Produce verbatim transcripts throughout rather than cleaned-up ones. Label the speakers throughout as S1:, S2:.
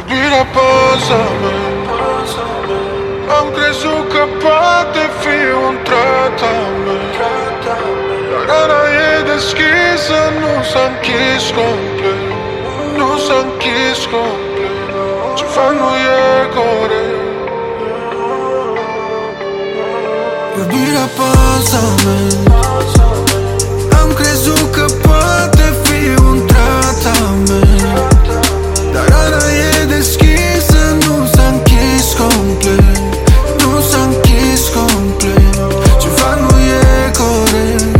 S1: Iubirea pasă-mă. Am crezut că poate fi un tratament, dar rana e deschisă, nu s-a închis complet. Nu s-a închis complet. Ce fac nu e corect. Iubirea pasă-mă. Am crezut că poate fi un tratament, dar rana e deschisă, nu s-a închis complet. Nu s-a închis complet. Ceva nu e corect.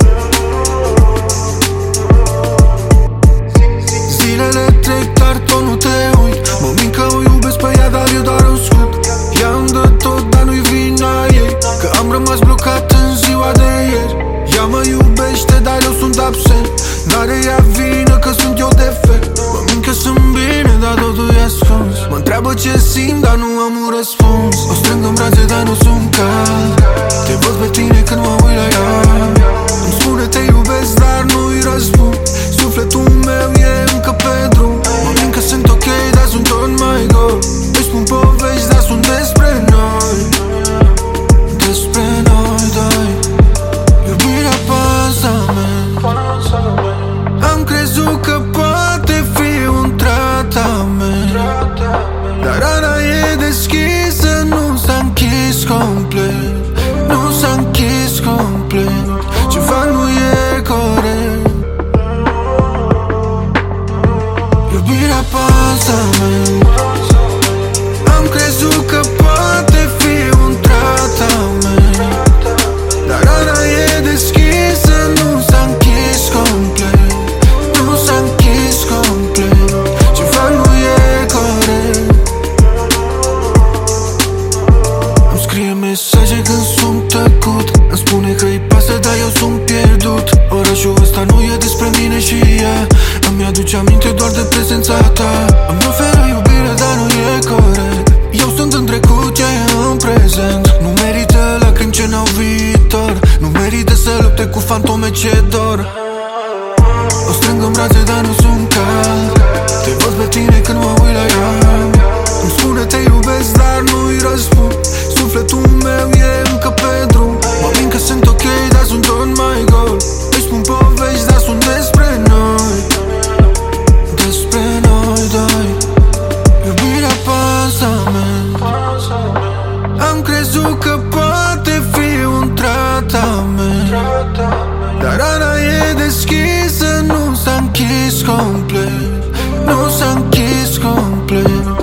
S1: Zilele trec, dar tot nu te uit. Mă mint că o iubesc pe ea, dar eu doar o scut. Ea îmi dă tot, dar nu-i vina ei, că am rămas blocat în ziua de ieri. Ea mă iubește, dar eu sunt absent. N-are ea vină că sunt eu defect. Mă mint că sunt bine, dar totul e ascuns. Mă întreabă ce simt, dar nu am un răspuns. O strâng în brațe, dar nu sunt cald. Te văd pe tine când mă uit la ea. Îmi spune te iubesc, dar nu-i răspund. Sufletul meu e încă pe drum. Mă mint că sunt ok, dar sunt tot mai gol. Îi spun povești, dar sunt despre noi. Despre noi doi. Iubirea pasă-mă. Am crezut că poate fi un tratament, dar rana e deschisă, nu s-a închis complet. Nu s-a închis complet. Ceva nu e corect. Iubirea pasă-mă. Am crezut că poate fi un tratament, dar rana e deschisă, nu s-a închis complet. Nu s-a închis complet. Ceva nu e corect. Îmi scrie mesaje când sunt tăcut. Îmi spune că-i pasă, dar eu sunt pierdut. Orașul ăsta nu e despre mine și ea. Îmi aduce aminte doar de prezența ta. Îmi oferă iubire, dar nu e corect. Eu sunt în trecut, ea e în prezent. Nu merită lacrimi ce n-au viitor. Nu merită să lupte cu fantome ce dor. O strâng în brațe, dar nu sunt cald. Te văd pe tine când mă uit la ea. Îmi spune te iubesc, dar nu-i răspund. Sufletul meu e încă pe drum. Mă mint că sunt ok, dar sunt tot mai gol. Îi spun povești, dar sunt despre noi. Despre noi doi. Iubirea pasă-mă. Am crezut că poate fi un tratament, dar rana e deschisă, nu s-a închis complet. Nu s-a închis complet.